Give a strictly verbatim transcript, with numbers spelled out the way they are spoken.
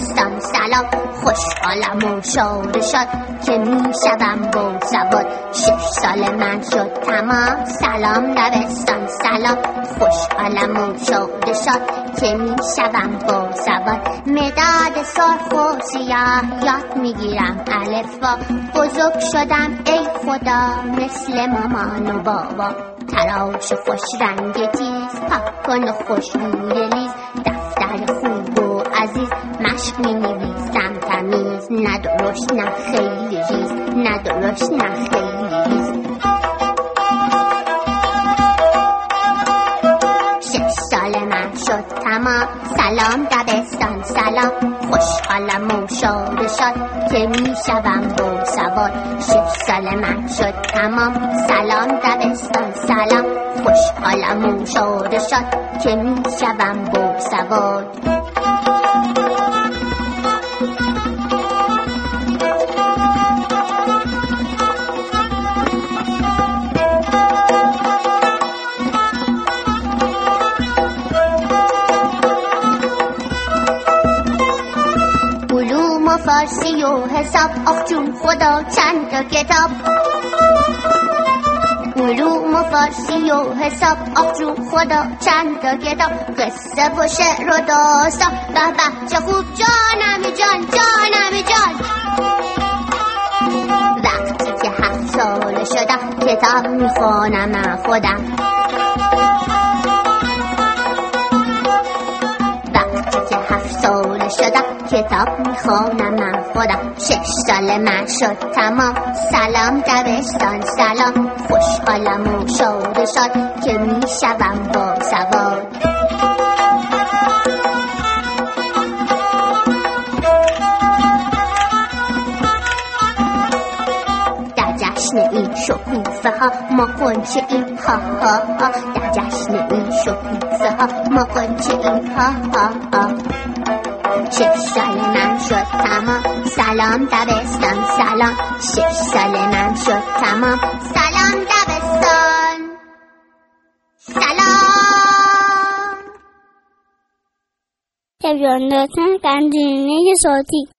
دبستان سلام، خوشحالم و شاد و شاد که میشوم با سواد. شش سال من شد تمام، سلام دبستان سلام، خوشحالم و شاد و شاد که میشوم با سواد. مداد سرخ و سیاه یاد میگیرم الفبا، بزرگ شدم ای خدا مثل مامان و بابا. تراش خوش رنگ تیز، پاک کن و خوشبوی لیز، دفتر خوب و عزیز، مشق می نویسم تمیز. نه درشت نه خیلی ریز، نه درشت نه خیلی ریز. شش سال من شد تمام، سلام دبستان سلام، خوشحالم و شاد و شاد که میشوم با سواد. شش سال من شد تمام، سلام دبستان سلام، خوشحالم و شاد و شاد که میشوم با سواد. علوم و فارسی و حساب، آخ جون خدا چند تا کتاب. علوم و فارسی و حساب، آخ جون خدا چند تا کتاب. قصه و شعر و داستان، به به چه خوب جانم جان جانم جان. وقتی که هفت ساله شدم کتاب میخوانم من خودم. وقتی که هفت ساله شدم کتاب میخوانم من خودم. شش سال من شد تمام، سلام دبستان سلام، خوشحالم و شاد و شاد که میشوم با سواد. در جشن این شکوفه ها ما قنچه این ها ها ها، در جشن این شکوفه ها ما قنچه این ها ها ها. شش سال من شد تمام، سلام دبستان سلام، شش سال من شد تمام، سلام دبستان سلام. تبیان داشتن قندیلینه صوتی.